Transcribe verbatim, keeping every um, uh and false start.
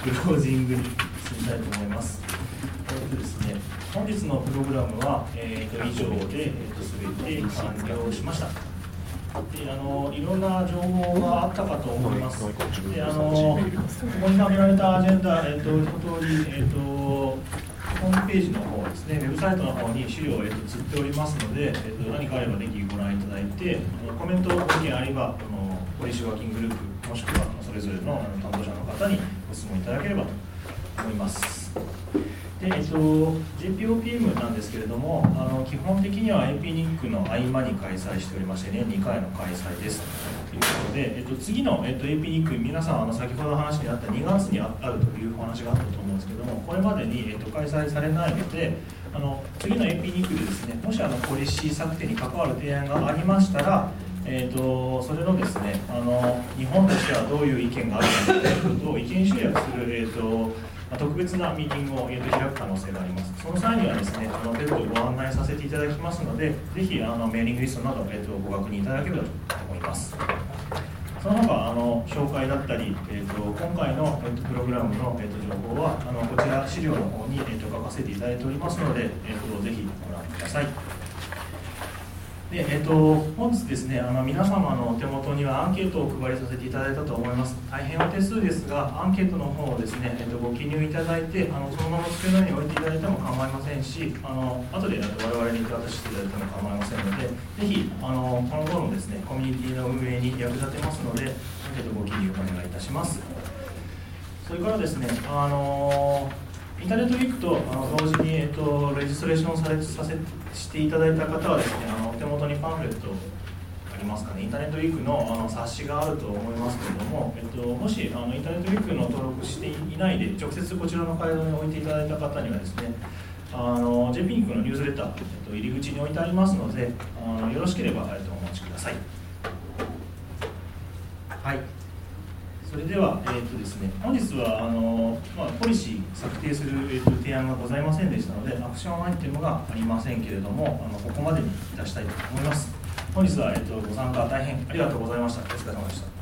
クロージングに進みたいと思います。えーとですね、本日のプログラムは、えー、と以上で、えー、と全て完了しました。であのいろんな情報があったかと思います。であのここに挙げられたアジェンダ、えー、と一通り、えー、とホームページの方ですね、ウェブサイトの方に資料を、えー、と釣っておりますので、えー、と何かあればぜひご覧いただいて、コメント、ご意見あれば、このポリシーワーキンググループ、もしくはそれぞれの担当者の方にご質問いただければと思います。でえっと、ジェーピーオーピーエム なんですけれども、あの基本的には エーピーニック の合間に開催しておりまして、年にかいの開催ですということで、えっと、次の、えっと、エーピーニック、皆さんあの先ほど話にあったにがつにあるというお話があったと思うんですけども、これまでに、えっと、開催されないので、あの次の エーピーニック でですね、もしあのポリシー策定に関わる提案がありましたら、えー、とそれのですね、あの日本としてはどういう意見があるかということを意見集約する、えーと特別なミーティングを、えー、と開く可能性があります。その際にはですね、あの別途ご案内させていただきますので、ぜひあのメーリングリストなど、えー、とご確認いただければと思います。その他あの紹介だったり、えー、と今回の、えー、とプログラムの、えー、と情報はあのこちら資料の方に、えー、と書かせていただいておりますので、えー、とぜひご覧ください。でえー、と本日ですね、あの皆様のお手元にはアンケートをお配りさせていただいたと思います。大変お手数ですが、アンケートの方をですね、えー、とご記入いただいて、あのそのまま机の上に置いていただいても構いませんし、あの後で我々に手渡していただいても構いませんので、ぜひあのこの後のですね、コミュニティの運営に役立てますので、アンケートご記入お願いいたします。それからですね、あのインターネットウィークとあの同時に、えっと、レジストレーションされさせしていただいた方はですね、あのお手元にパンフレットありますかね、インターネットウィークのあの冊子があると思いますけれども、えっと、もしあのインターネットウィークの登録していないで、直接こちらの会場に置いていただいた方にはですね、あの ジェーピーニック のニュースレター、えっと、入り口に置いてありますので、あのよろしければ、えっと、お待ちください。はい。それでは、えーとですね、本日はあの、まあ、ポリシー策定する、えーと提案がございませんでしたので、アクションアイテムがありませんけれども、あのここまでにいたしたいと思います。本日は、えーとご参加大変ありがとうございました。お疲れ様でした。